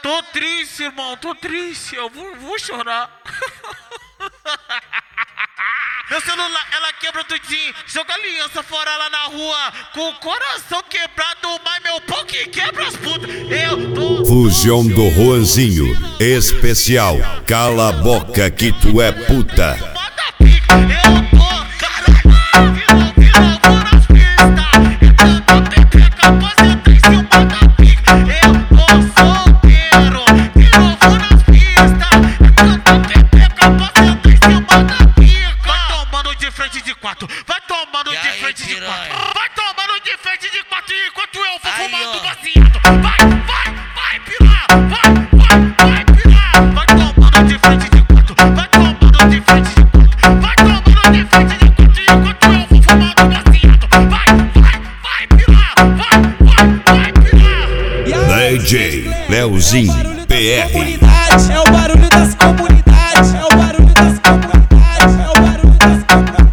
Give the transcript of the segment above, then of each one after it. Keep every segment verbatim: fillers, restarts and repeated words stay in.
Tô triste, irmão, tô triste. Eu vou, vou chorar. Meu celular, ela quebra tudinho. Joga aliança fora lá na rua. Com o coração quebrado, mas meu pau que quebra as putas. Eu tô... Fusão do Juanzinho. Especial. Cala a boca que tu é puta. Manda pica, eu tô... Caralho, virou, virou, vou nas pistas. Eu tô pepeca, capaceta em cima da pica. Eu tô solteiro, virou, vou nas pistas. Eu tô pepeca, capaceta em cima da pica. Vai tomando de frente de quatro, vai tomando de frente de quatro. Vai tomando de frente de quatro enquanto eu vou fumando baseado. Vai, vai, vai pirar, vai, vai, vai pirar. Vai tomando de frente de quatro, vai tomando de frente de quatro. Vai tomando de frente de quatro enquanto eu vou fumando baseado. Vai, vai, vai pirar, vai, vai, vai pirar. D J Leozinho P R. É o barulho das comunidades, é o barulho das comunidades, é o barulho das comunidades.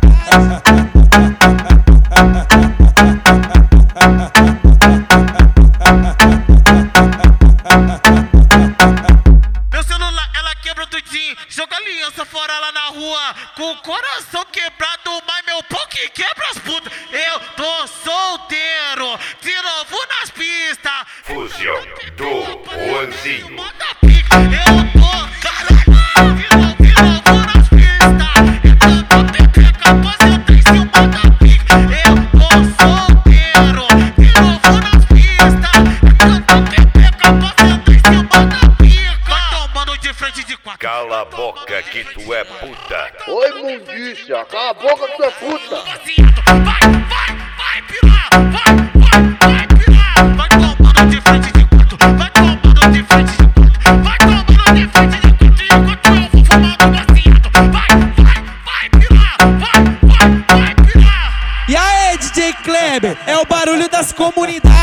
Meu celular, ela quebra tudinho. Joga aliança fora lá na rua. Com o coração quebrado, mas meu pau que quebra as putas. Eu tô solteiro, de novo nas pistas. Fusão do Juanzinho. Manda pica, eu tô... Caralho, virou, virou, vou nas pistas. Eu tô pepeca, capaceta em cima da pica. Eu tô solteiro, virou, vou nas pistas. Eu tô pepeca, capaceta em cima da pica. Vai tomando de frente de quatro. Cala a boca que tu é puta. Oi, imundícia, cala a boca que tu é puta. Vai, vai, vai pirar, vai, vai, vai pirar. Vai tomando de frente de quatro, vai tomando de frente de quatro. Vai tomando de frente de quatro enquanto eu vou fumando baseado. Vai, vai, vai pirar, vai, vai, vai pirar. E aí, D J Kleber, é o barulho das comunidades.